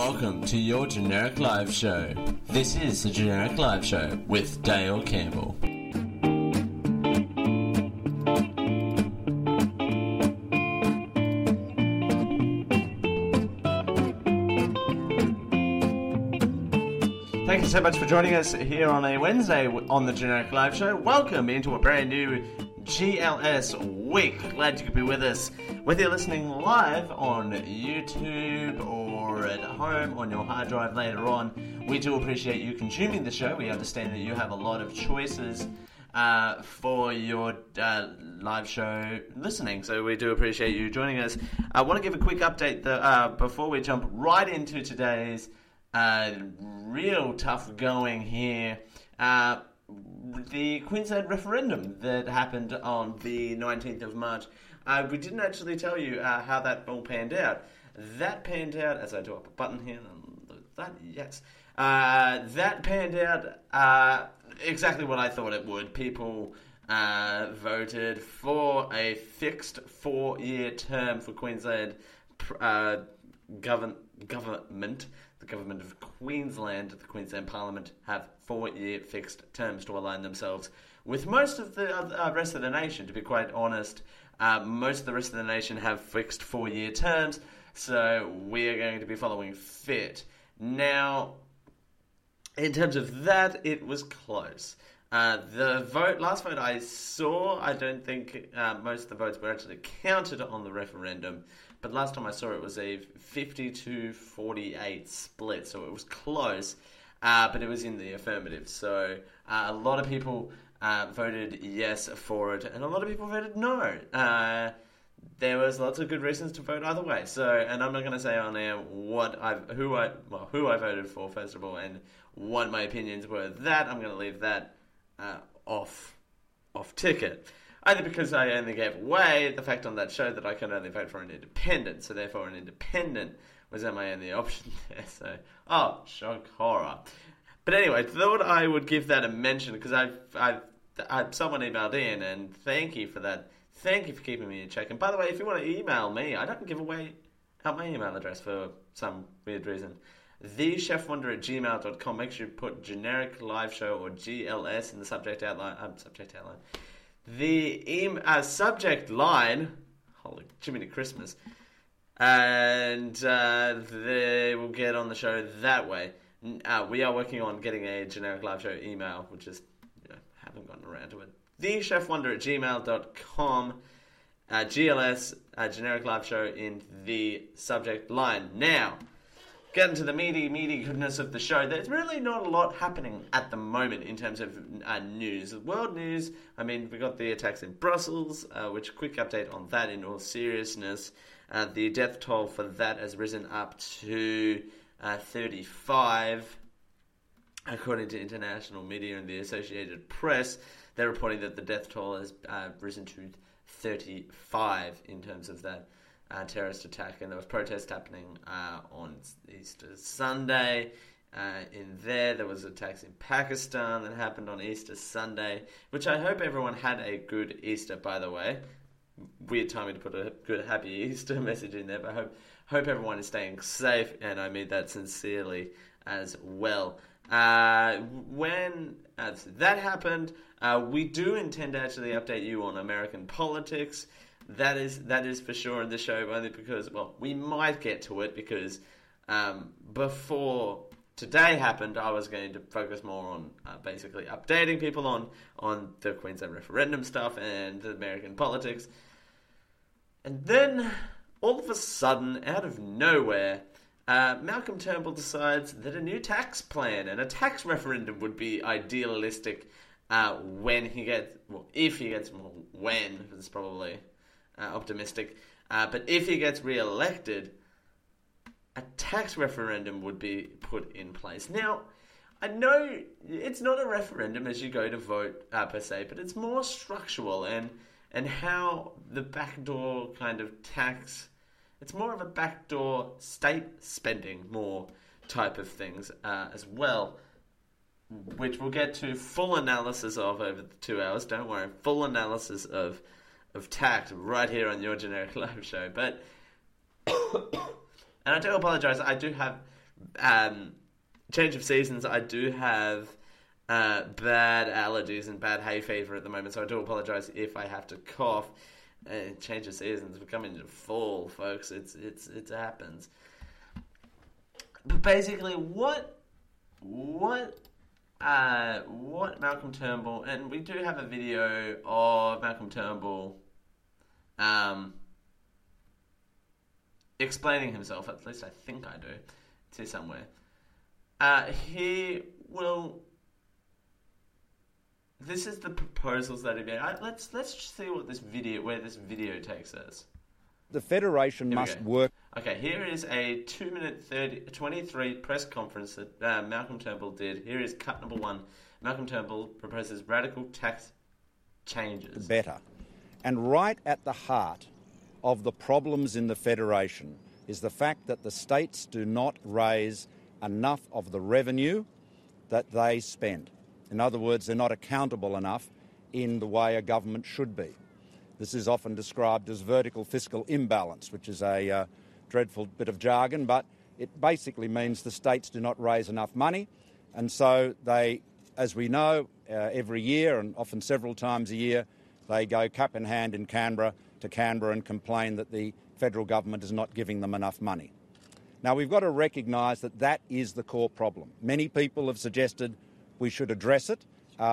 Welcome to your Generic Live Show. This is the Generic Live Show with Dale Campbell. Thank you so much for joining us here on a Wednesday on the Generic Live Show. Welcome into a brand new GLS week. Glad you could be with us. Whether you're listening live on YouTube or at home on your hard drive later on, we do appreciate you consuming the show. We understand that you have a lot of choices for your live show listening, so we do appreciate you joining us. I want to give a quick update before we jump right into today's real tough going here. The Queensland referendum that happened on the 19th of March. We didn't actually tell you how that all panned out. That panned out, as I do up a button here, that panned out exactly what I thought it would. People voted for a fixed 4-year term for Queensland government. The government of Queensland, the Queensland Parliament, have 4-year fixed terms to align themselves with most of the rest of the nation. To be quite honest, most of the rest of the nation have fixed 4-year terms, so we are going to be following fit. Now, in terms of that, it was close. The last vote I saw, I don't think most of the votes were actually counted on the referendum, but last time I saw it was a 52-48 split, so it was close, but it was in the affirmative. So a lot of people voted yes for it, and a lot of people voted no. There was lots of good reasons to vote either way. So, and I'm not going to say on air who I voted for first of all, and what my opinions were. That I'm going to leave that off ticket. Either because I only gave away the fact on that show that I can only vote for an independent, so therefore an independent was my only option there. So, shock horror. But anyway, thought I would give that a mention because someone emailed in, and thank you for that. Thank you for keeping me in check. And by the way, if you want to email me, I don't give away out my email address for some weird reason. thechefwonder@gmail.com. Make sure you put Generic Live Show or GLS in the subject outline. The subject line, holy Jiminy Christmas, and they will get on the show that way. We are working on getting a Generic Live Show email, which is, haven't gotten around to it. thechefwonder@gmail.com, GLS, Generic Live Show in the subject line. Now, get into the meaty goodness of the show. There's really not a lot happening at the moment in terms of news. World news, we got the attacks in Brussels, which quick update on that in all seriousness. The death toll for that has risen up to 35. According to international media and the Associated Press, they're reporting that the death toll has risen to 35 in terms of that terrorist attack, and there was protest happening on Easter Sunday. There was attacks in Pakistan that happened on Easter Sunday, which I hope everyone had a good Easter, by the way. Weird timing to put a good happy Easter message in there, but hope everyone is staying safe, and I mean that sincerely as well. When that happened, we do intend to actually update you on American politics. That is for sure in the show, only because, we might get to it because before today happened, I was going to focus more on basically updating people on the Queensland referendum stuff and American politics. And then, all of a sudden, out of nowhere, Malcolm Turnbull decides that a new tax plan and a tax referendum would be idealistic if he gets, it's probably optimistic, but if he gets re-elected, a tax referendum would be put in place. Now, I know it's not a referendum as you go to vote per se, but it's more structural and how the backdoor kind of tax, it's more of a backdoor state spending more type of things as well, which we'll get to full analysis of over the 2 hours. Don't worry, full analysis of tax right here on your Generic Live Show. But and I do apologise, I do have change of seasons, I do have bad allergies and bad hay fever at the moment, so I do apologise if I have to cough. Change of seasons, we're coming into fall, folks. It happens. But basically, what Malcolm Turnbull, and we do have a video of Malcolm Turnbull explaining himself, at least I think I do. It's here somewhere. This is the proposals that he made. Let's just see what where this video takes us. The Federation must work. Okay, here is a 2-minute 23 press conference that Malcolm Turnbull did. Here is cut number 1. Malcolm Turnbull proposes radical tax changes. Better. And right at the heart of the problems in the Federation is the fact that the states do not raise enough of the revenue that they spend. In other words, they're not accountable enough in the way a government should be. This is often described as vertical fiscal imbalance, which is a dreadful bit of jargon, but it basically means the states do not raise enough money, and so they, as we know, every year and often several times a year, they go cap in hand in Canberra and complain that the federal government is not giving them enough money. Now, we've got to recognise that that is the core problem. Many people have suggested we should address it.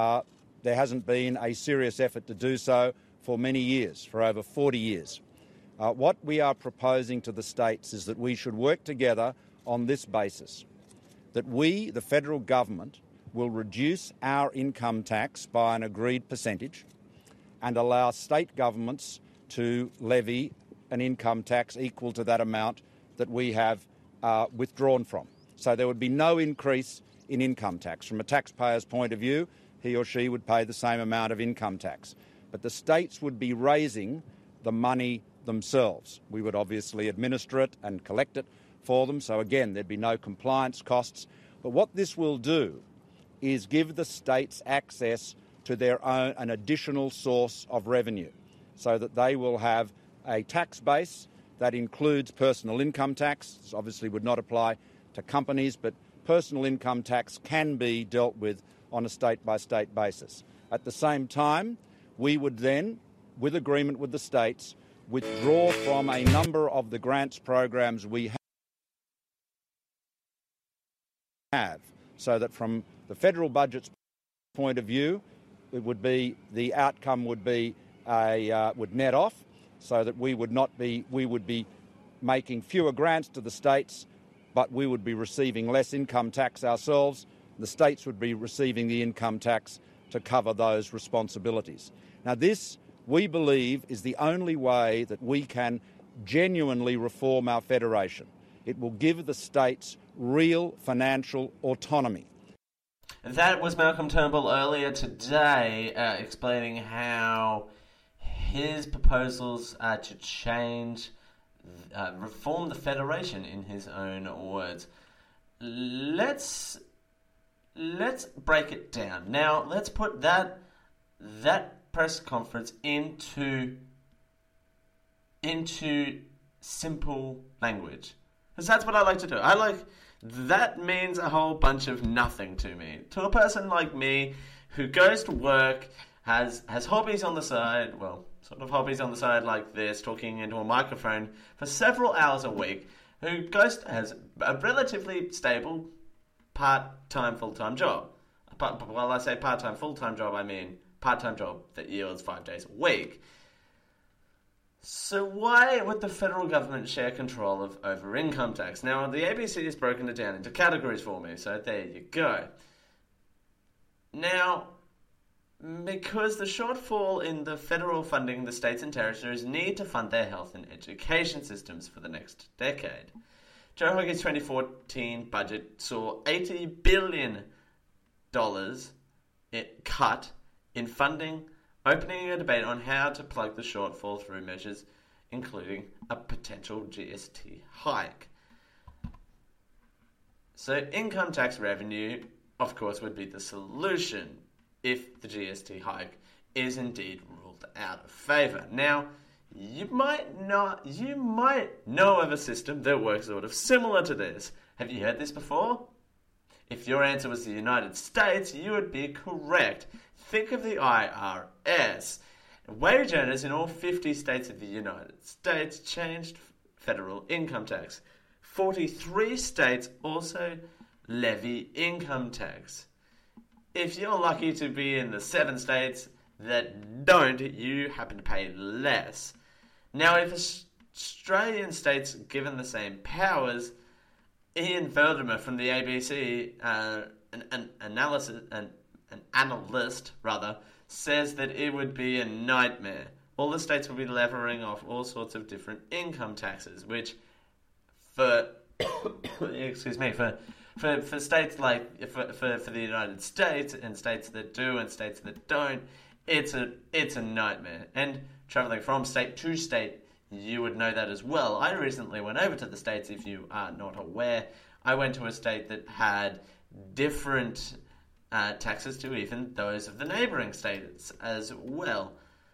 There hasn't been a serious effort to do so for many years, for over 40 years. What we are proposing to the states is that we should work together on this basis, that we, the federal government, will reduce our income tax by an agreed percentage and allow state governments to levy an income tax equal to that amount that we have withdrawn from. So there would be no increase in income tax. From a taxpayer's point of view, he or she would pay the same amount of income tax. But the states would be raising the money themselves. We would obviously administer it and collect it for them. So again, there'd be no compliance costs. But what this will do is give the states access to their own, an additional source of revenue, so that they will have a tax base that includes personal income tax. This obviously would not apply to companies, but personal income tax can be dealt with on a state-by-state basis. At the same time, we would then, with agreement with the states, withdraw from a number of the grants programs we have, so that from the federal budget's point of view, it would be, the outcome would be would net off, so that we would be making fewer grants to the states, but we would be receiving less income tax ourselves. The states would be receiving the income tax to cover those responsibilities. Now this, we believe, is the only way that we can genuinely reform our federation. It will give the states real financial autonomy. That was Malcolm Turnbull earlier today explaining how his proposals to change, reform the Federation in his own words. Let's break it down. Now, let's put that press conference into simple language. Because that's what I like to do. That means a whole bunch of nothing to me. To a person like me who goes to work, has hobbies on the side, well, sort of hobbies on the side like this, talking into a microphone for several hours a week, who has a relatively stable part-time, full-time job. Well, I say part-time, full-time job, I mean part-time job that yields 5 days a week. So why would the federal government share control over income tax? Now, the ABC has broken it down into categories for me, so there you go. Now, because the shortfall in the federal funding the states and territories need to fund their health and education systems for the next decade. Joe Hogan's 2014 budget saw $80 billion cut in funding, opening a debate on how to plug the shortfall through measures, including a potential GST hike. So income tax revenue, of course, would be the solution if the GST hike is indeed ruled out of favour. Now, you might know of a system that works sort of similar to this. Have you heard this before? If your answer was the United States, you would be correct. Think of the IRS. Wage earners in all 50 states of the United States changed federal income tax. 43 states also levy income tax. If you're lucky to be in the 7 states that don't, you happen to pay less. Now, if Australian states given the same powers, Ian Verdimer from the ABC, an analyst, says that it would be a nightmare. All the states would be levying off all sorts of different income taxes, which for for states like for the United States and states that do and states that don't, it's a nightmare. And traveling from state to state, you would know that as well. I recently went over to the States, if you are not aware. I went to a state that had different taxes to even those of the neighbouring states as well.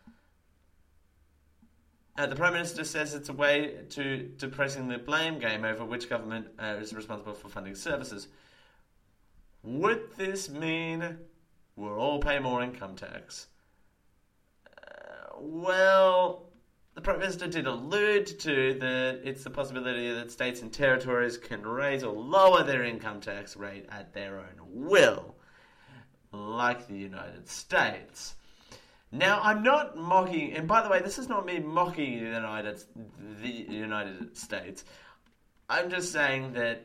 The Prime Minister says it's a way to pressing the blame game over which government is responsible for funding services. Would this mean we'll all pay more income tax? Well, the Prime Minister did allude to that it's the possibility that states and territories can raise or lower their income tax rate at their own will, like the United States. Now, I'm not mocking, and by the way, this is not me mocking the United States. I'm just saying that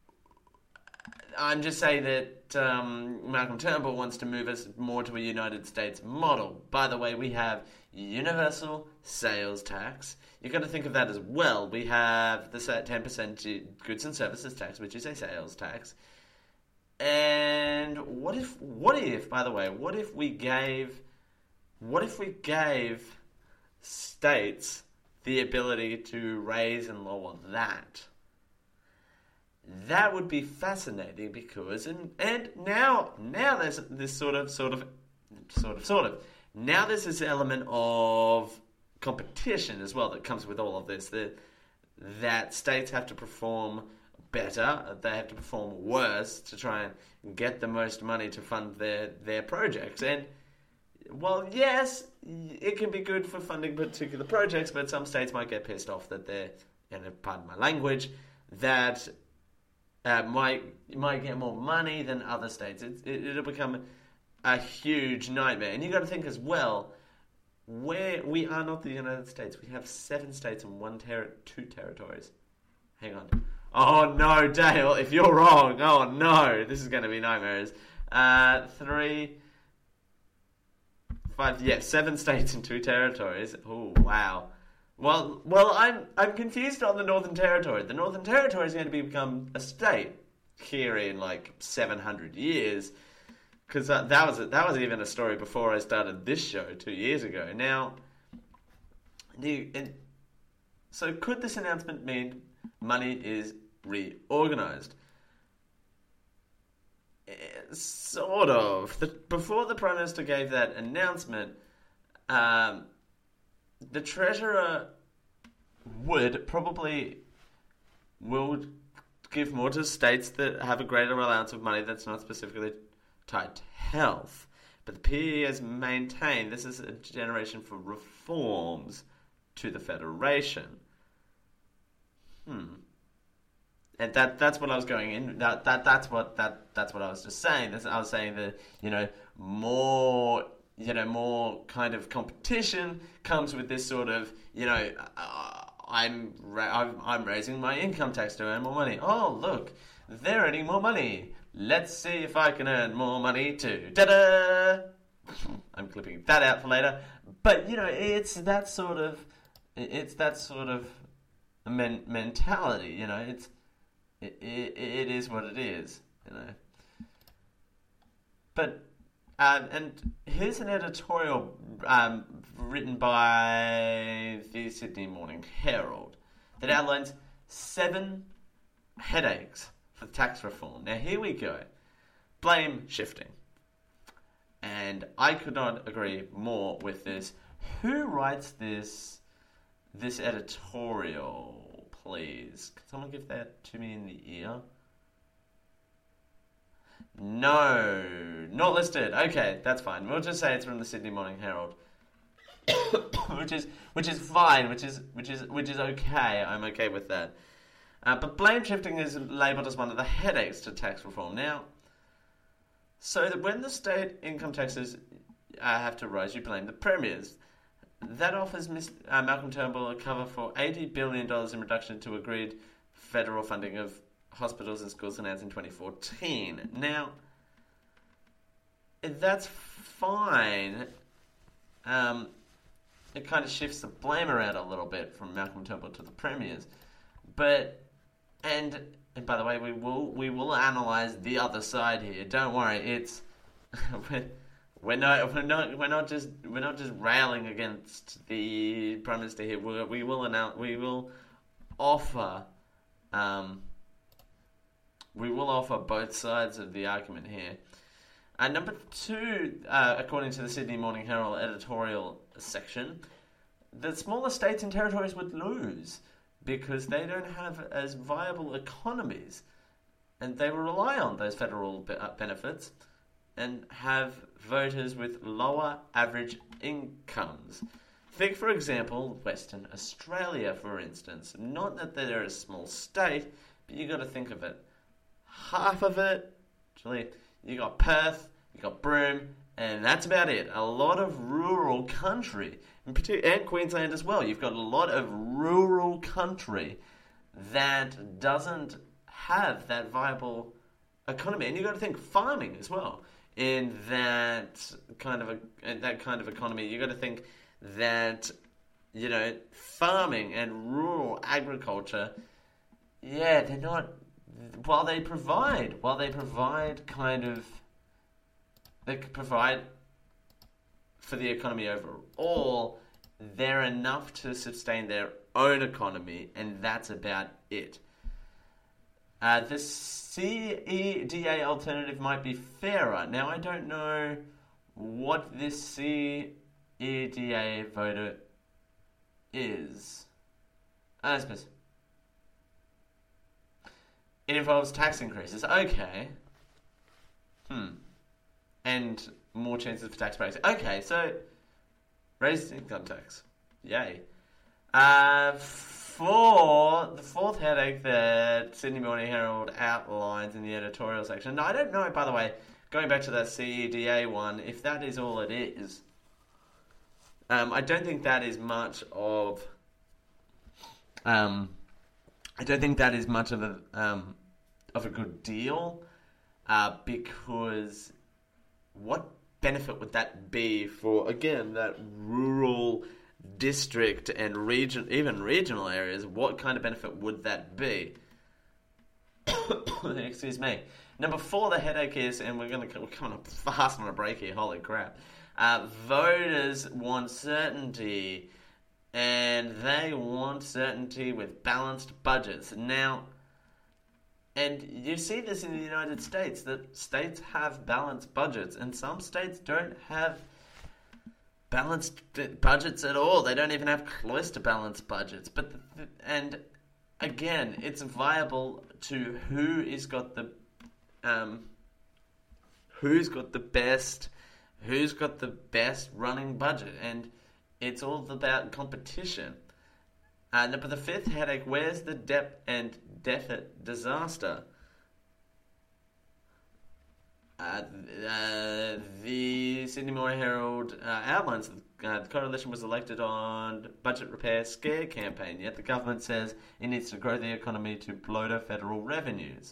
Malcolm Turnbull wants to move us more to a United States model. By the way, we have universal sales tax. You've got to think of that as well. We have the 10% goods and services tax, which is a sales tax. And what if we gave states the ability to raise and lower that? That would be fascinating because and now there's this sort of now there's this element of competition as well that comes with all of this, that states have to perform better, they have to perform worse to try and get the most money to fund their projects. And well, yes, it can be good for funding particular projects, but some states might get pissed off that they're, and pardon my language, that might get more money than other states. It'll become a huge nightmare. And you got to think as well, where we are not the United States. We have 7 states and 2 territories. Hang on. Oh no, Dale, if you're wrong, oh no, this is going to be nightmares. 3, 5, 7 states and 2 territories. Oh wow. Well, I'm confused on the Northern Territory. The Northern Territory is going to become a state here in like 700 years, because that was even a story before I started this show 2 years ago. Now, so could this announcement mean money is reorganised? Sort of. Before the Prime Minister gave that announcement, the Treasurer will give more to states that have a greater allowance of money that's not specifically tied to health. But the PE has maintained this is a generation for reforms to the Federation. And that's what I was going in. That's what I was just saying. I was saying that more kind of competition comes with this sort of I'm raising my income tax to earn more money. Oh look, they're earning more money. Let's see if I can earn more money too. Ta-da! I'm clipping that out for later. But it's that sort of mentality. It is what it is. But and here's an editorial written by the Sydney Morning Herald that outlines 7 headaches for tax reform. Now here we go. Blame shifting. And I could not agree more with this. Who writes this editorial, please? Can someone give that to me in the ear? No, not listed. Okay, that's fine. We'll just say it's from the Sydney Morning Herald, which is fine. Which is okay. I'm okay with that. But blame shifting is labelled as one of the headaches to tax reform now. So that when the state income taxes have to rise, you blame the premiers. That offers Malcolm Turnbull a cover for $80 billion in reduction to agreed federal funding of hospitals and schools announced in 2014. Now, that's fine. It kind of shifts the blame around a little bit from Malcolm Turnbull to the premiers. But, and by the way, we will analyse the other side here. Don't worry, it's we're not just railing against the Prime Minister here. We will offer both sides of the argument here. Number two, according to the Sydney Morning Herald editorial section, the smaller states and territories would lose because they don't have as viable economies, and they will rely on those federal benefits and have voters with lower average incomes. Think, for example, Western Australia, for instance. Not that they're a small state, but you got to think of it. Half of it, actually, you got Perth, you got Broome, and that's about it. A lot of rural country, and Queensland as well. You've got a lot of rural country that doesn't have that viable economy, and you've got to think farming as well. In that kind of economy, you got to think that farming and rural agriculture, they're not. While they provide for the economy overall, they're enough to sustain their own economy, and that's about it. The CEDA alternative might be fairer. Now, I don't know what this CEDA voter is. I suppose it involves tax increases. Okay. And more chances for tax breaks. Okay, so raised income tax. Yay. For the fourth headache that Sydney Morning Herald outlines in the editorial section. Now, I don't know, by the way, going back to that CEDA one, if that is all it is. I don't think that is much of. I don't think that is much of a good deal, because what benefit would that be for, again, that rural district and even regional areas? What kind of benefit would that be? Excuse me. Number 4, the headache is, and we're coming up fast on a break here. Holy crap! Voters want certainty, and they want certainty with balanced budgets. Now, and you see this in the United States, that states have balanced budgets, and some states don't have balanced budgets at all. They don't even have close to balanced budgets. And again, it's viable to who's got the best running budget, and it's all about competition. But the 5th headache, where's the debt and deficit disaster? The Sydney Morning Herald outlines the coalition was elected on budget repair scare campaign, yet the government says it needs to grow the economy to bloater federal revenues.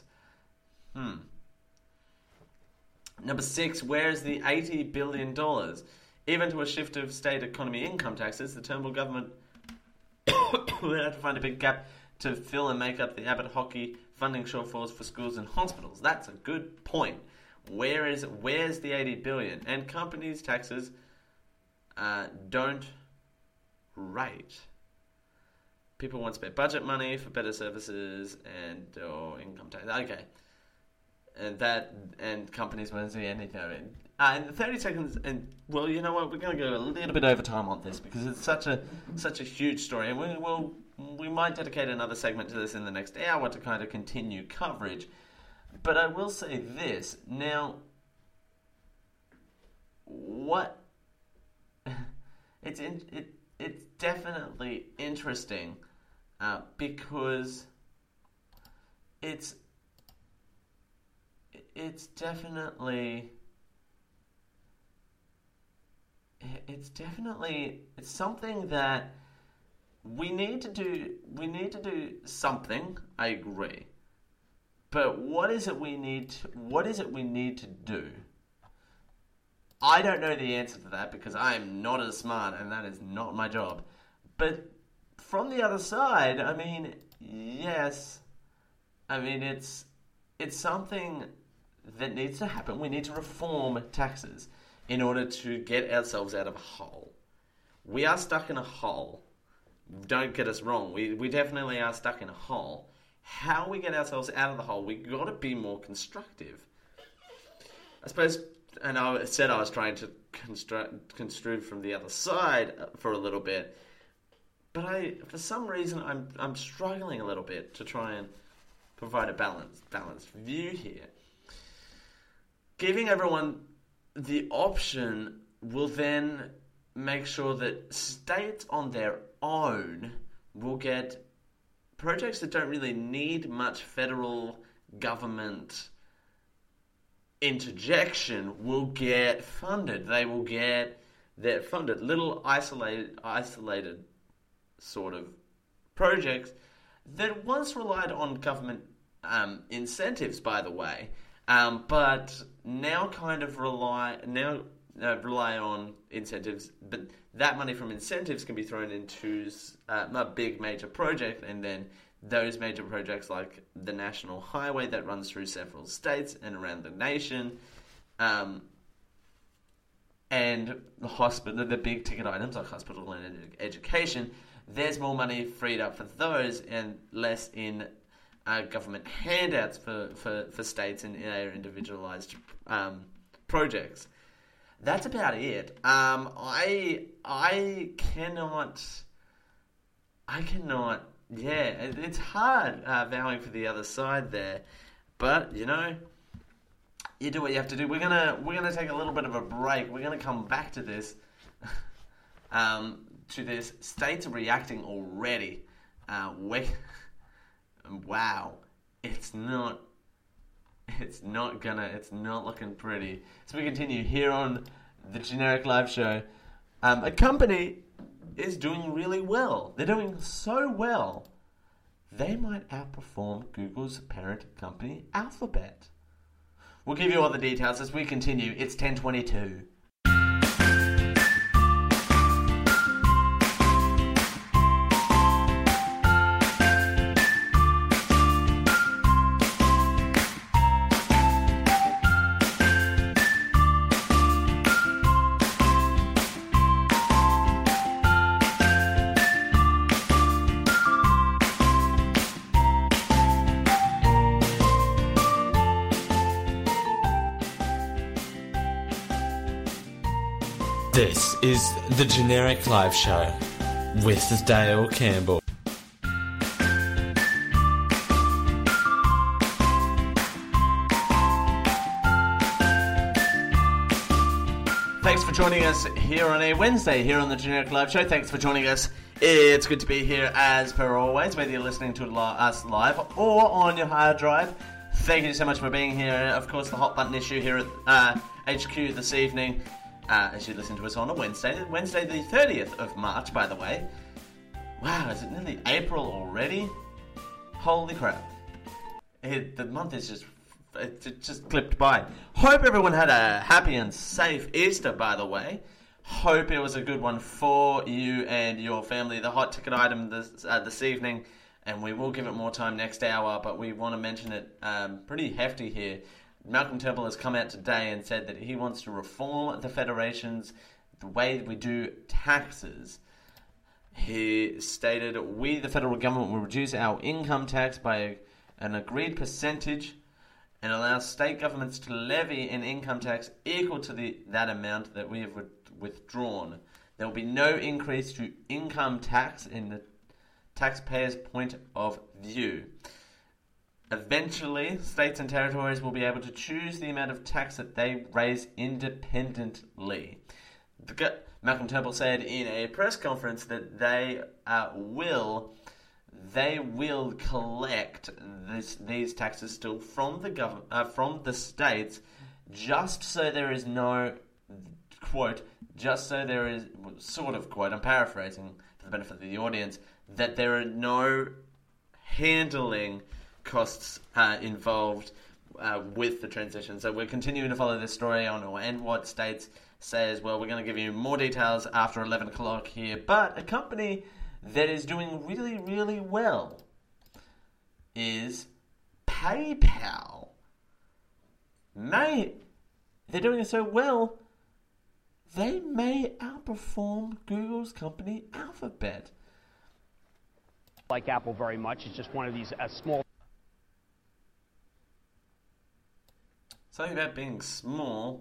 Number 6, where's the $80 billion? Even to a shift of state economy income taxes, the Turnbull government will have to find a big gap to fill and make up the Abbott hockey funding shortfalls for schools and hospitals. That's a good point. Where's the $80 billion? And companies' taxes don't rate. People want to spend budget money for better services or income tax. Okay. And companies won't see anything. In 30 seconds, and well, you know what? We're going to go a little bit over time on this because it's such a huge story, and we might dedicate another segment to this in the next hour to kind of continue coverage. But I will say this. Now, what... It's definitely interesting because it's definitely it's something that we need to do. We need to do something. I agree, but what is it we need to do? I don't know the answer to that because I am not as smart and that is not my job. But from the other side, I mean, yes, I mean it's something that needs to happen. We need to reform taxes in order to get ourselves out of a hole. We are stuck in a hole. Don't get us wrong. We definitely are stuck in a hole. How we get ourselves out of the hole, we got to be more constructive. I suppose, and I said I was trying to construe from the other side for a little bit, but for some reason, I'm struggling a little bit to try and provide a balanced view here. Giving everyone the option will then make sure that states on their own will get projects that don't really need much federal government interjection will get funded. They will get their funded little isolated sort of projects that once relied on government incentives, by the way, but now kind of rely on incentives. But that money from incentives can be thrown into a big major project, and then those major projects like the national highway that runs through several states and around the nation, and the hospital, the big ticket items like hospital and education, there's more money freed up for those and less in government handouts for states and their individualized projects. That's about it. I cannot. Yeah, it's hard vowing for the other side there, but you do what you have to do. We're gonna take a little bit of a break. We're gonna come back to this. To this, states are reacting already. Wow, it's not looking pretty. So we continue here on the Generic Live Show. A company is doing really well. They're doing so well, they might outperform Google's parent company, Alphabet. We'll give you all the details as we continue. It's 10:22. This is the Generic Live Show with Dale Campbell. Thanks for joining us here on a Wednesday here on the Generic Live Show. Thanks for joining us. It's good to be here as per always, whether you're listening to us live or on your hard drive. Thank you so much for being here. Of course, the hot button issue here at HQ this evening. As you listen to us on a Wednesday the 30th of March, by the way. Wow, is it nearly April already? Holy crap. The month is just clipped by. Hope everyone had a happy and safe Easter, by the way. Hope it was a good one for you and your family. The hot ticket item this evening, and we will give it more time next hour, but we want to mention it pretty hefty here. Malcolm Turnbull has come out today and said that he wants to reform the federations, the way we do taxes. He stated, we, the federal government, will reduce our income tax by an agreed percentage and allow state governments to levy an income tax equal to that amount that we have withdrawn. There will be no increase to income tax in the taxpayer's point of view. Eventually, states and territories will be able to choose the amount of tax that they raise independently. Malcolm Turnbull said in a press conference that they will collect these taxes still from the states, just so there is no quote, just so there is sort of quote, I'm paraphrasing for the benefit of the audience, that there are no handling costs involved with the transition. So we're continuing to follow this story on and what states say as well. We're going to give you more details after 11 o'clock here. But a company that is doing really, really well is PayPal. They're doing so well, they may outperform Google's company Alphabet. Like Apple very much. It's just one of these small... Something about being small.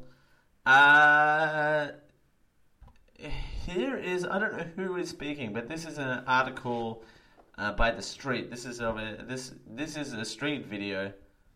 Here is, I don't know who is speaking, but this is an article by The Street. This is a Street video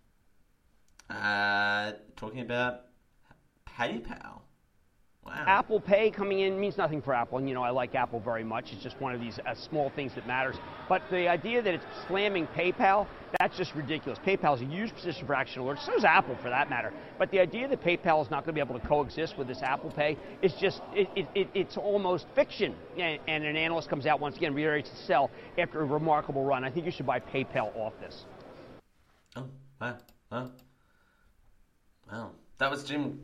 talking about PayPal. Wow. Apple Pay coming in means nothing for Apple, and I like Apple very much. It's just one of these small things that matters. But the idea that it's slamming PayPal, that's just ridiculous. PayPal is a huge position for action alerts. So is Apple, for that matter. But the idea that PayPal is not going to be able to coexist with this Apple Pay is just, it's almost fiction. And an analyst comes out once again, reiterates to sell after a remarkable run. I think you should buy PayPal off this. Oh, wow. Wow. That was Jim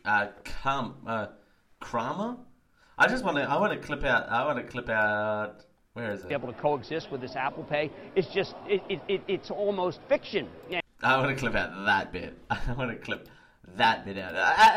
Cramer? I want to clip out. Where is it? Be able to coexist with this Apple Pay is just it's almost fiction. I want to clip out that bit. I want to clip that bit out.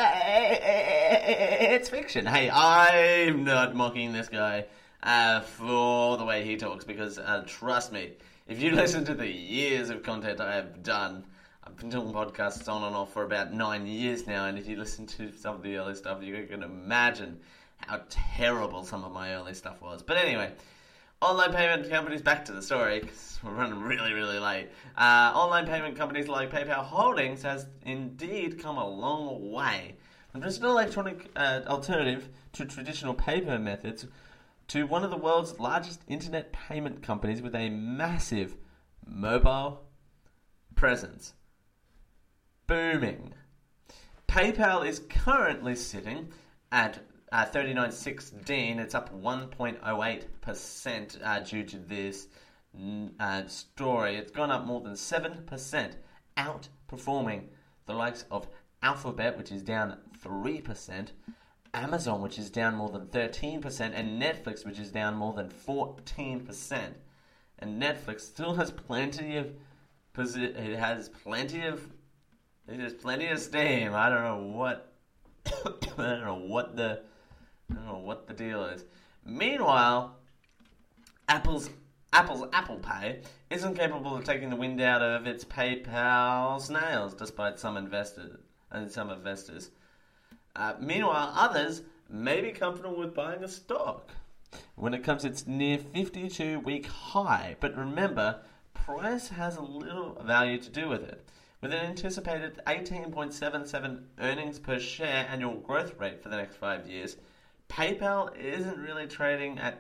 It's fiction. Hey, I'm not mocking this guy for the way he talks, because trust me, if you listen to the years of content I have done, I've been doing podcasts on and off for about 9 years now, and if you listen to some of the early stuff, you can imagine how terrible some of my early stuff was. But anyway, online payment companies, back to the story, because we're running really, really late. Online payment companies like PayPal Holdings has indeed come a long way from just an electronic alternative to traditional paper methods to one of the world's largest internet payment companies with a massive mobile presence. Booming. PayPal is currently sitting at 39.16. It's up 1.08% due to this story. It's gone up more than 7%, outperforming the likes of Alphabet, which is down 3%, Amazon, which is down more than 13%, and Netflix, which is down more than 14%. And Netflix still has plenty of There's plenty of steam. I don't know what the deal is. Meanwhile, Apple's Apple Pay isn't capable of taking the wind out of its PayPal snails, despite some investors. Meanwhile, others may be comfortable with buying a stock when it comes to its near 52-week high. But remember, price has a little value to do with it. With an anticipated 18.77 earnings per share annual growth rate for the next 5 years, PayPal isn't really trading at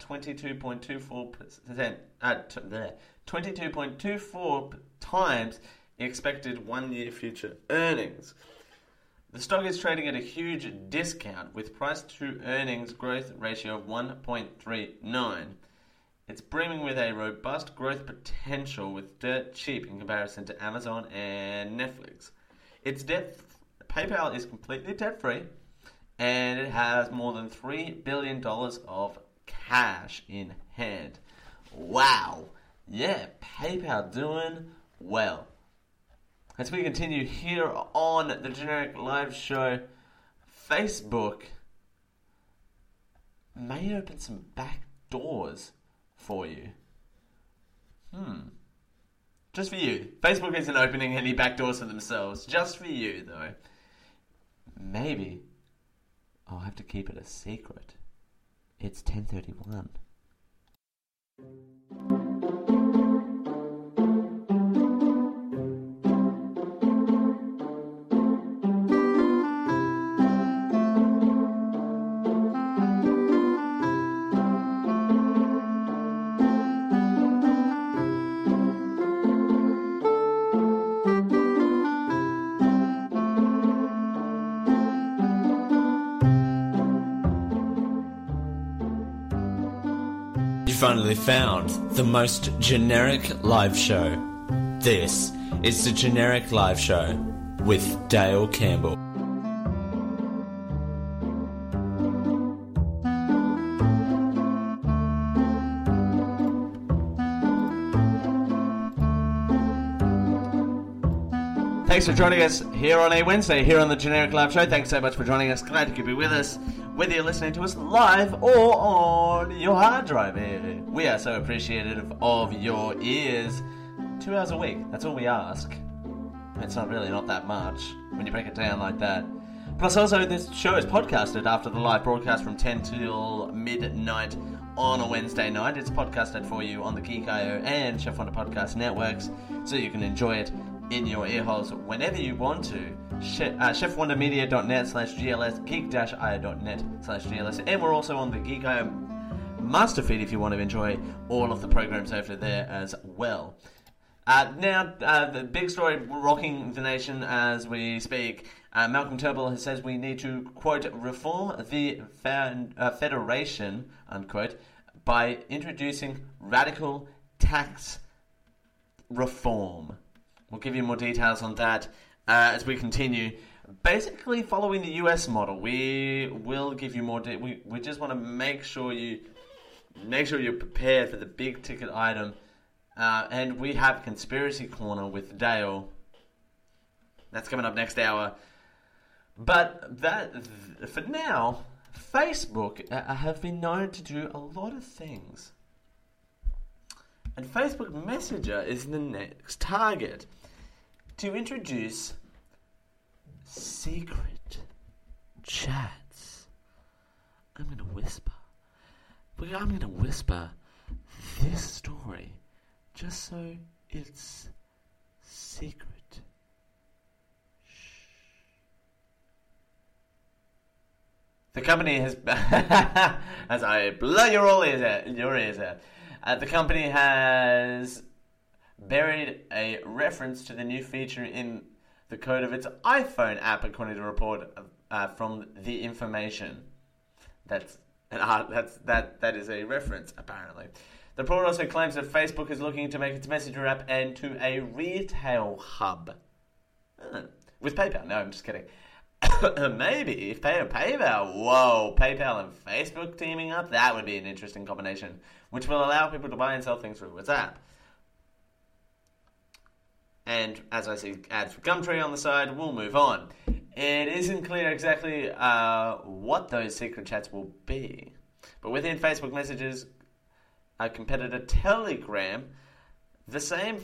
22.24 times expected 1 year future earnings. The stock is trading at a huge discount with price to earnings growth ratio of 1.39. It's brimming with a robust growth potential with dirt cheap in comparison to Amazon and Netflix. PayPal is completely debt-free, and it has more than $3 billion of cash in hand. Wow. Yeah, PayPal doing well. As we continue here on the Generic Live Show, Facebook may open some back doors for you. Just for you. Facebook isn't opening any back doors for themselves. Just for you, though. Maybe I'll have to keep it a secret. It's 10:31. finally found the most generic live show. This is the Generic Live Show with Dale Campbell. Thanks for joining us here on a Wednesday, here on the Generic Live Show. Thanks so much for joining us. Glad you could be with us, whether you're listening to us live or on your hard drive. We are so appreciative of your ears. 2 hours a week, that's all we ask. It's not that much when you break it down like that. Plus also, this show is podcasted after the live broadcast from 10 till midnight on a Wednesday night. It's podcasted for you on the Geek.io and Chef Wonder Podcast networks, so you can enjoy it in your earholes whenever you want to. chefwondermedia.net/GLS, geek-io.net/GLS, and we're also on the Geek.io master feed if you want to enjoy all of the programs over there as well. Now, the big story rocking the nation as we speak. Malcolm Turnbull says we need to, quote, reform the Federation, unquote, by introducing radical tax reform. We'll give you more details on that as we continue. Basically, following the US model, we will give you more. We just want to make sure you're prepared for the big ticket item. And we have Conspiracy Corner with Dale. That's coming up next hour. But that, for now, Facebook have been known to do a lot of things. And Facebook Messenger is the next target to introduce secret chats. I'm going to whisper this story just so it's secret. Shh. The company has, as I blow your ears out, the company has buried a reference to the new feature in the code of its iPhone app, according to a report from The Information. That is a reference, apparently. The report also claims that Facebook is looking to make its Messenger app into a retail hub. With PayPal. No, I'm just kidding. Maybe if PayPal, PayPal and Facebook teaming up, that would be an interesting combination, which will allow people to buy and sell things through WhatsApp. And as I see ads for Gumtree on the side, we'll move on. It isn't clear exactly what those secret chats will be, but within Facebook Messages, a competitor Telegram, the same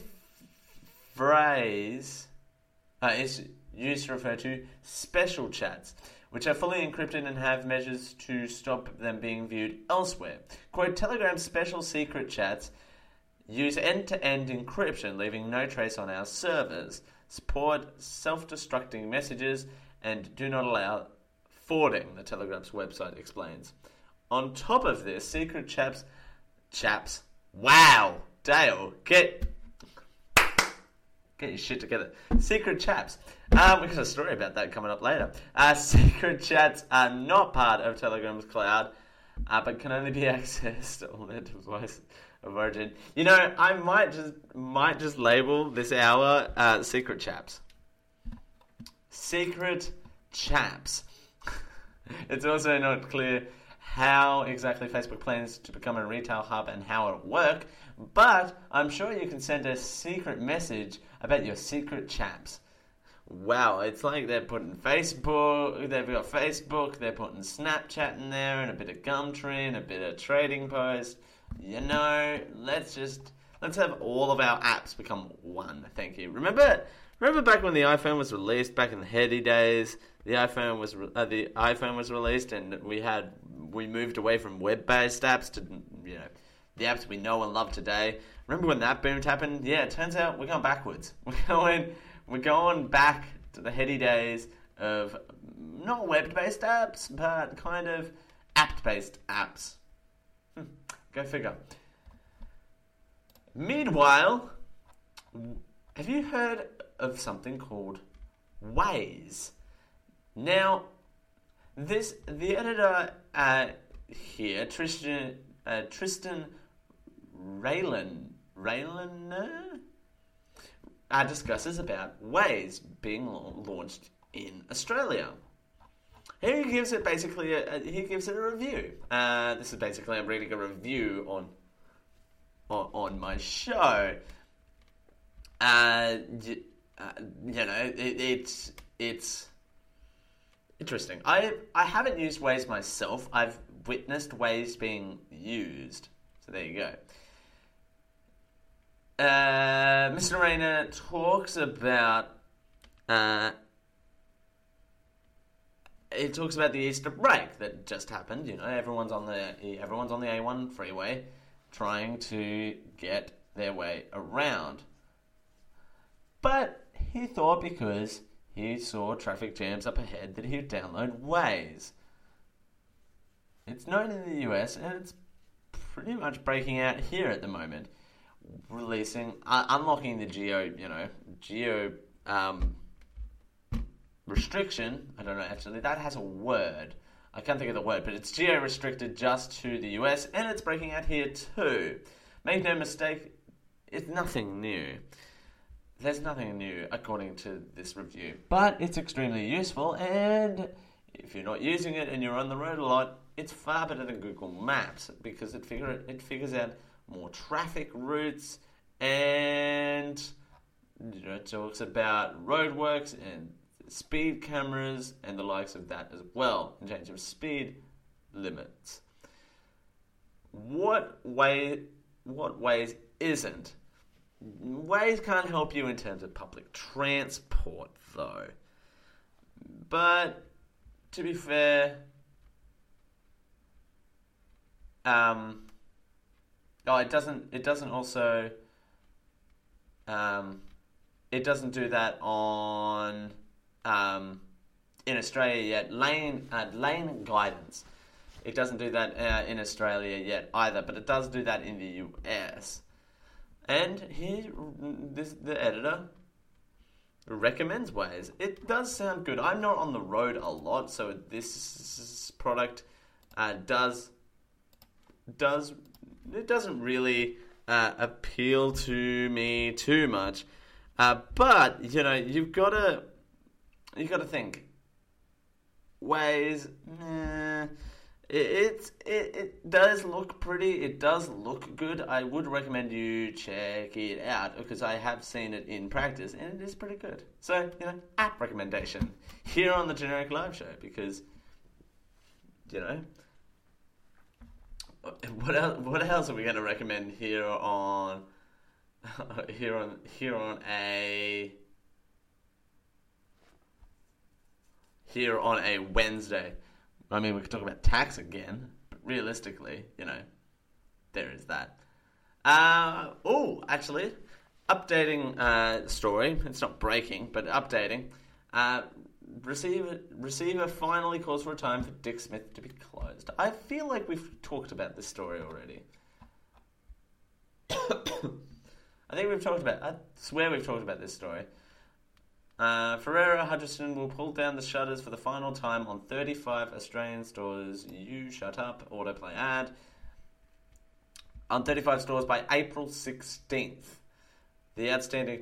phrase is used to refer to special chats, which are fully encrypted and have measures to stop them being viewed elsewhere. Quote, Telegram's special secret chats use end-to-end encryption, leaving no trace on our servers, support self-destructing messages, and do not allow forwarding, the Telegram's website explains. On top of this, secret chaps, wow, Dale, get your shit together. Secret chats. We've got a story about that coming up later. Secret chats are not part of Telegram's cloud, but can only be accessed on their device of origin. You know, I might just label this hour Secret Chaps. Secret Chaps. It's also not clear how exactly Facebook plans to become a retail hub and how it'll work, but I'm sure you can send a secret message about your secret chaps. Wow, it's like they're putting Facebook, they've got Facebook, they're putting Snapchat in there, and a bit of Gumtree, and a bit of Trading Post. You know, let's have all of our apps become one. Thank you. Remember back when the iPhone was released, back in the heady days, the iPhone was released, and we moved away from web-based apps to, you know, the apps we know and love today. Remember when that boom happened? Yeah, it turns out we're going backwards. We're going back to the heady days of not web-based apps, but kind of app-based apps. Go figure. Meanwhile, have you heard of something called Waze? Now, the editor here, Tristan Rayner discusses about Waze being launched in Australia. He gives it basically a review. This is basically, I'm reading a review on my show. It's interesting. I haven't used Waze myself. I've witnessed Waze being used. So there you go. Mr. Rayner talks about he talks about the Easter break that just happened. Everyone's on the A1 freeway trying to get their way around. But he thought because he saw traffic jams up ahead that he would download Waze. It's known in the US and it's pretty much breaking out here at the moment. Unlocking the geo restriction. I don't know, actually, that has a word. I can't think of the word, but it's geo-restricted just to the US, and it's breaking out here too. Make no mistake, it's nothing new. There's nothing new, according to this review. But it's extremely useful, and if you're not using it and you're on the road a lot, it's far better than Google Maps, because it figures out more traffic routes, and it talks about roadworks and speed cameras and the likes of that as well, in terms of speed limits. What Waze isn't. Waze can't help you in terms of public transport, though. But to be fair, it doesn't also. It doesn't do that on. In Australia yet, lane guidance. It doesn't do that in Australia yet either, but it does do that in the US. And the editor recommends Waze. It does sound good. I'm not on the road a lot, so this product doesn't really appeal to me too much. But you've got to think. Waze, it does look pretty. It does look good. I would recommend you check it out because I have seen it in practice and it is pretty good. So, app recommendation here on the Generic Live Show because, what else are we going to recommend here on a Wednesday? I mean, we could talk about tax again, but realistically, there is that. Actually, updating story. It's not breaking, but updating. Receiver finally calls for a time for Dick Smith to be closed. I feel like we've talked about this story already. I swear we've talked about this story. Ferrero Hutchison will pull down the shutters for the final time on 35 Australian stores. You shut up, autoplay ad. On 35 stores by April 16th. The outstanding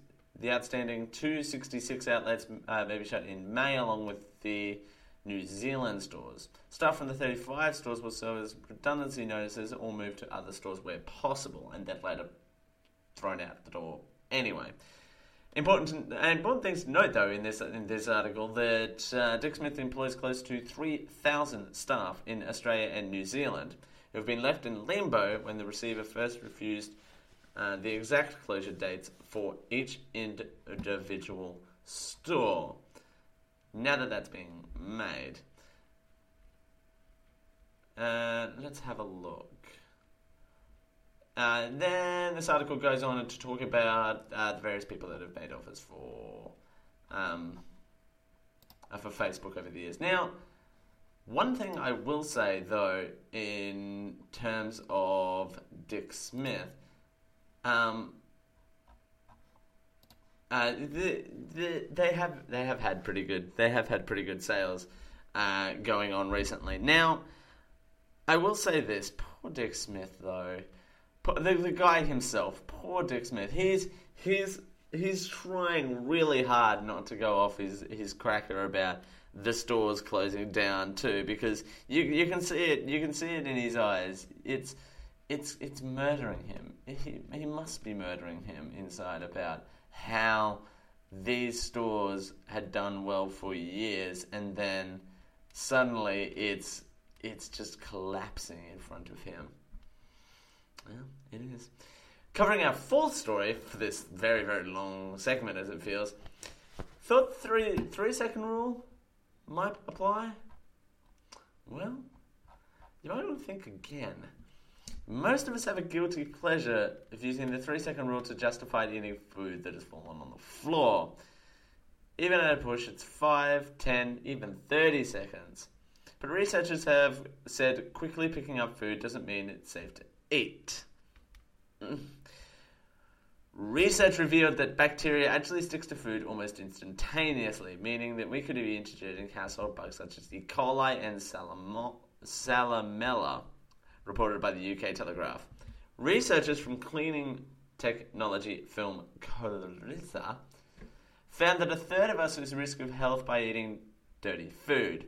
266 outlets may be shut in May, along with the New Zealand stores. Staff from the 35 stores will serve as redundancy notices or move to other stores where possible, and then later thrown out the door anyway. Important things to note, though, in this article, that Dick Smith employs close to 3,000 staff in Australia and New Zealand who have been left in limbo when the receiver first refused the exact closure dates for each individual store. Now that that's being made, let's have a look. Then this article goes on to talk about the various people that have made offers for Facebook over the years. Now, one thing I will say, though, in terms of Dick Smith, they have had pretty good sales going on recently. Now, I will say this: poor Dick Smith, though. The guy himself, poor Dick Smith, he's trying really hard not to go off his cracker about the stores closing down too, because you can see it in his eyes. It's murdering him. He must be murdering him inside about how these stores had done well for years, and then suddenly it's just collapsing in front of him. Well, it is. Covering our full story for this very, very long segment as it feels, thought 3-second rule might apply? Well, you might want to think again. Most of us have a guilty pleasure of using the 3-second rule to justify eating food that has fallen on the floor. Even at a push, it's 5, 10, even 30 seconds. But researchers have said quickly picking up food doesn't mean it's safe to eat. Research revealed that bacteria actually sticks to food almost instantaneously, meaning that we could be introducing household bugs such as E. coli and Salmonella, reported by the UK Telegraph. Researchers from cleaning technology firm Coritha found that a third of us is at risk of health by eating dirty food.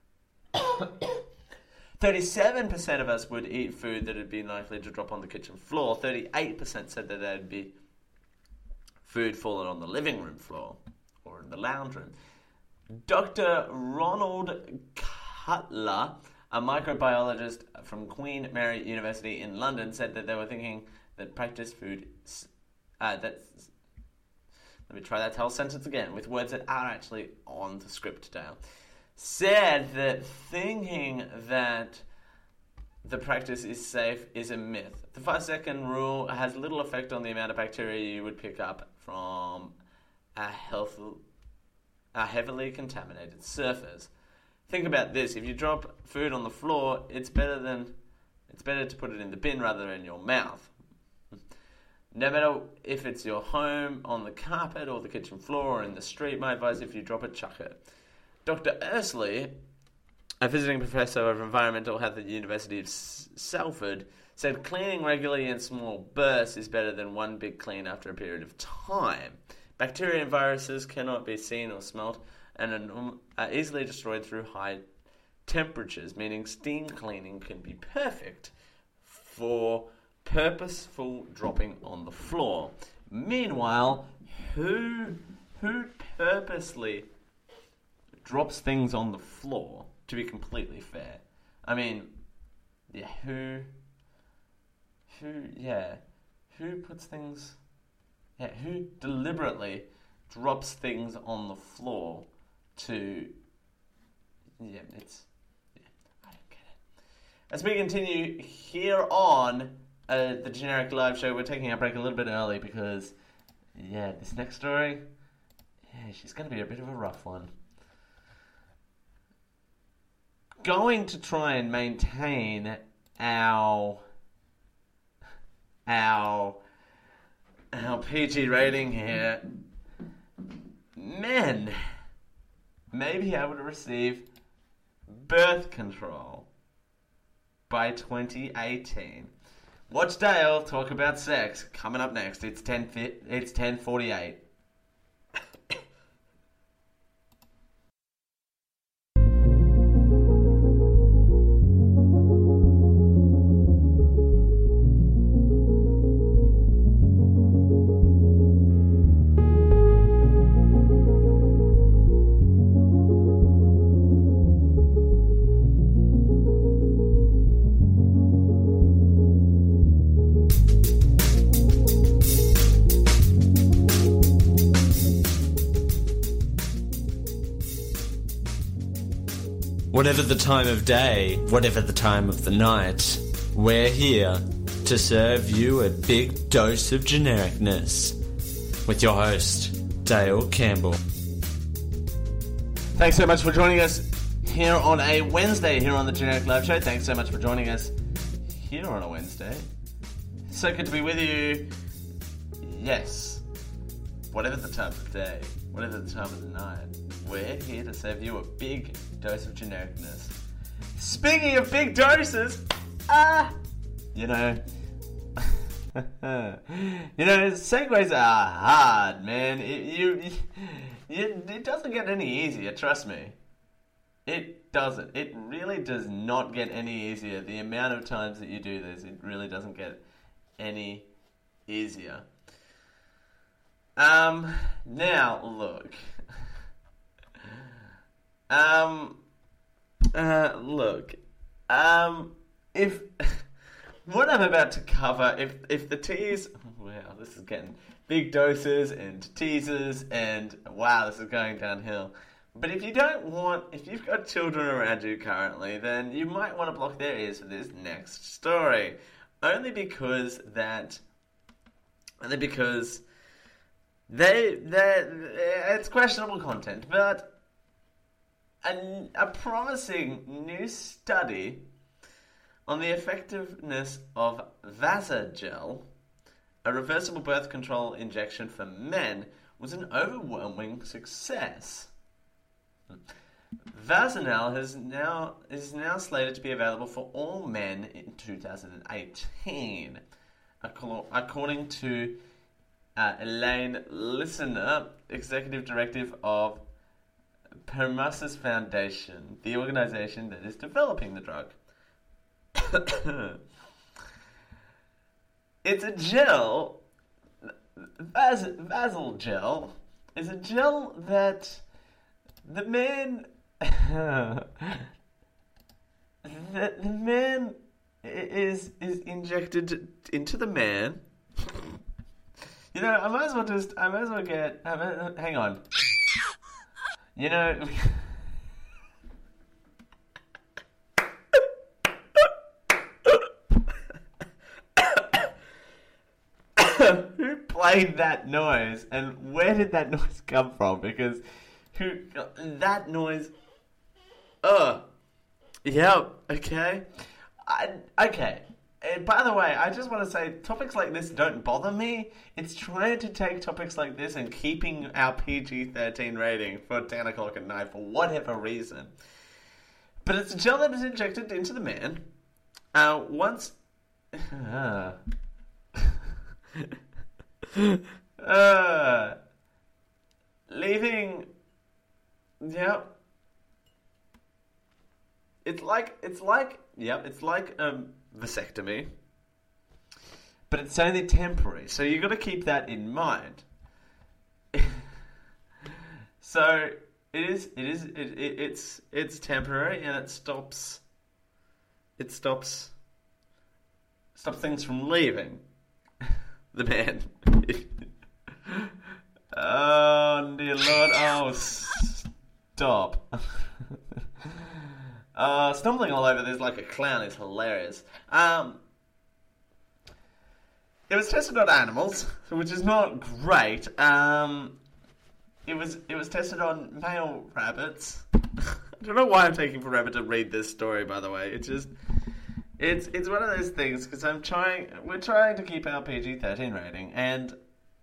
37% of us would eat food that had been likely to drop on the kitchen floor. 38% said that there'd be food fallen on the living room floor or in the lounge room. Dr. Ronald Cutler, a microbiologist from Queen Mary University in London, said that they were thinking that practice food... let me try that whole sentence again with words that are actually on the script today. Said that thinking that the practice is safe is a myth. The 5-second rule has little effect on the amount of bacteria you would pick up from a heavily contaminated surface. Think about this: if you drop food on the floor, it's better to put it in the bin rather than in your mouth. No matter if it's your home, on the carpet, or the kitchen floor, or in the street, my advice: if you drop it, chuck it. Dr. Ursley, a visiting professor of environmental health at the University of Salford, said cleaning regularly in small bursts is better than one big clean after a period of time. Bacteria and viruses cannot be seen or smelt and are easily destroyed through high temperatures, meaning steam cleaning can be perfect for purposeful dropping on the floor. Meanwhile, who purposely drops things on the floor, to be completely fair? I mean, yeah, who puts things, who deliberately drops things on the floor to, I don't get it. As we continue here on the Generic Live Show, we're taking our break a little bit early because, this next story, she's going to be a bit of a rough one. Going to try and maintain our PG rating here. Men may be able to receive birth control by 2018. Watch Dale talk about sex. Coming up next, it's 10:48. Whatever the time of day, whatever the time of the night, we're here to serve you a big dose of genericness with your host, Dale Campbell. Thanks so much for joining us here on a Wednesday here on the Generic Live Show. Thanks so much for joining us here on a Wednesday. So good to be with you. Yes, whatever the time of the day, whatever the time of the night, we're here to serve you a big dose of genericness. Speaking of big doses, Segues are hard, man. It doesn't get any easier, trust me. It doesn't. It really does not get any easier. The amount of times that you do this, it really doesn't get any easier. Now, look. If what I'm about to cover, if the teas, wow, this is getting big doses and teasers, and wow, this is going downhill. But if you've got children around you currently, then you might want to block their ears for this next story, only because it's questionable content, but a promising new study on the effectiveness of Vasagel, a reversible birth control injection for men, was an overwhelming success. Vaginal is now slated to be available for all men in 2018, according to Elaine Listener, Executive Director of Permassus Foundation, the organization that is developing the drug. It's a gel. Vasal gel is a gel that the man is injected into the man. I might as well get. Hang on. Who played that noise, and where did that noise come from? Because that noise. Yeah. Okay. Okay. And by the way, I just want to say, topics like this don't bother me. It's trying to take topics like this and keeping our PG-13 rating for 10 o'clock at night for whatever reason. But it's a gel that is injected into the man. Once... leaving... Yeah. It's like vasectomy, but it's only temporary, so you've got to keep that in mind. So it's temporary, and it stops things from leaving the man. Oh dear Lord! Oh, stop. Stumbling all over this like a clown is hilarious. It was tested on animals, which is not great. It was tested on male rabbits. I don't know why I'm taking forever to read this story, by the way. It's one of those things, because we're trying to keep our PG-13 rating, and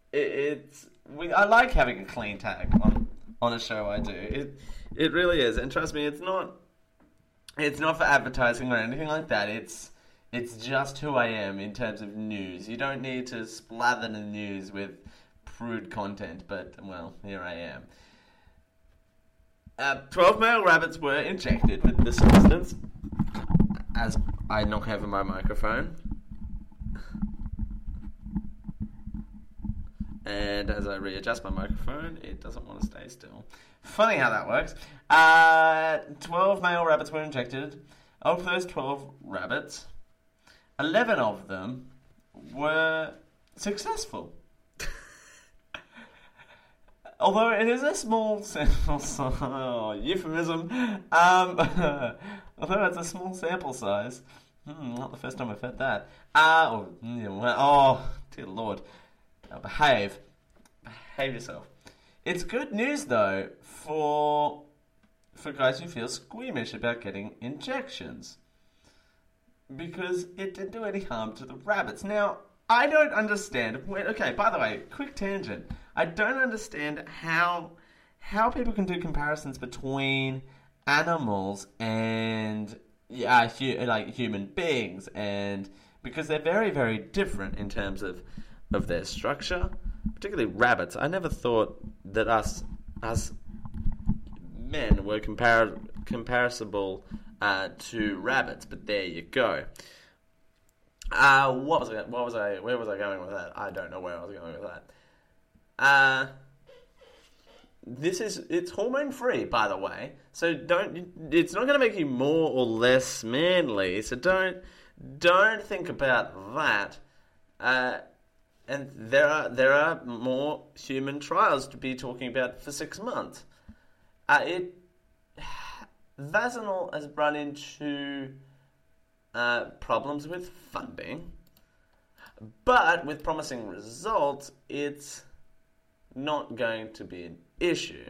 I like having a clean tag on a show I do. It really is, and trust me, it's not for advertising or anything like that. It's just who I am in terms of news. You don't need to splather the news with prude content, but, well, here I am. 12 male rabbits were injected with this substance. As I knock over my microphone. And as I readjust my microphone, it doesn't want to stay still. Funny how that works. 12 male rabbits were injected. Of those 12 rabbits, 11 of them were successful. Although it is a small sample size, euphemism. Although it's a small sample size, not the first time I've heard that. Oh dear Lord, behave yourself. It's good news though for guys who feel squeamish about getting injections, because it didn't do any harm to the rabbits. Now, I don't understand. Okay, by the way, quick tangent. I don't understand how people can do comparisons between animals and human beings, and because they're very, very different in terms of their structure, particularly rabbits. I never thought that us men were comparable to rabbits, but there you go. Where was I going with that? I don't know where I was going with that. It's hormone free, by the way. So it's not going to make you more or less manly. So don't think about that. And there are more human trials to be talking about for 6 months. Vaginal has run into problems with funding, but with promising results, it's not going to be an issue.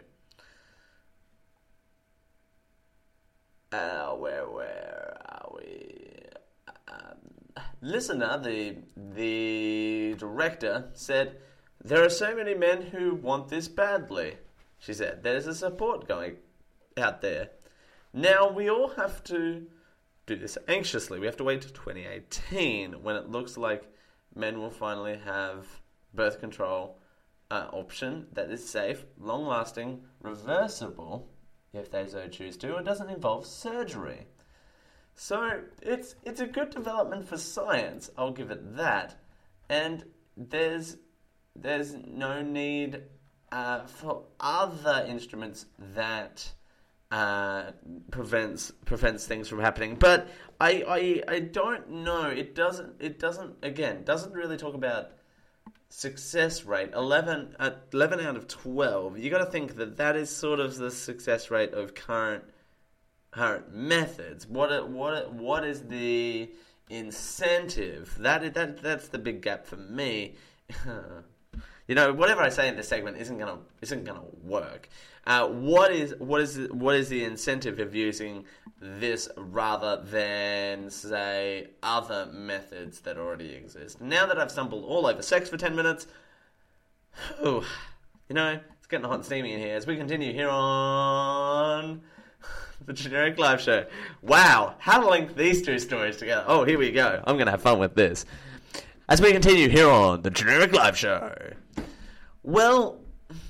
Where are we? Listener, the director, said, "There are so many men who want this badly." She said, "There's a support going out there. Now we all have to do this anxiously. We have to wait to 2018 when it looks like men will finally have birth control option that is safe, long-lasting, reversible, if they so choose to, and doesn't involve surgery." So it's a good development for science, I'll give it that. And there's no need for other instruments that prevents things from happening. But I don't know. It doesn't really talk about success rate. 11 out of 12. You got to think that is sort of the success rate of current methods. What is the incentive? That's the big gap for me. Whatever I say in this segment isn't gonna work. What is the incentive of using this rather than, say, other methods that already exist? Now that I've stumbled all over sex for 10 minutes, it's getting hot and steamy in here as we continue here on the Generic Live Show. Wow, how to link these two stories together. Oh, here we go. I'm going to have fun with this. As we continue here on the Generic Live Show. Well,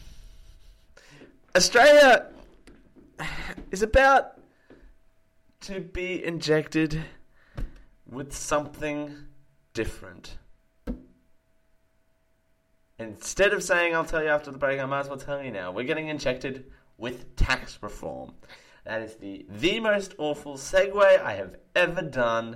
Australia is about to be injected with something different. Instead of saying, "I'll tell you after the break," I might as well tell you now. We're getting injected with tax reform. That is the most awful segue I have ever done.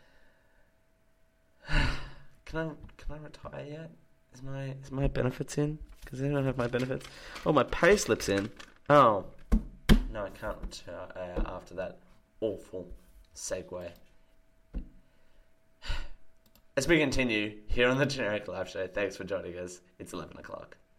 Can I retire yet? Is my benefits in? Because I don't have my benefits. Oh, my pay slip's in. Oh, no, I can't retire after that awful segue. As we continue here on the Generic Live Show, thanks for joining us. It's 11 o'clock.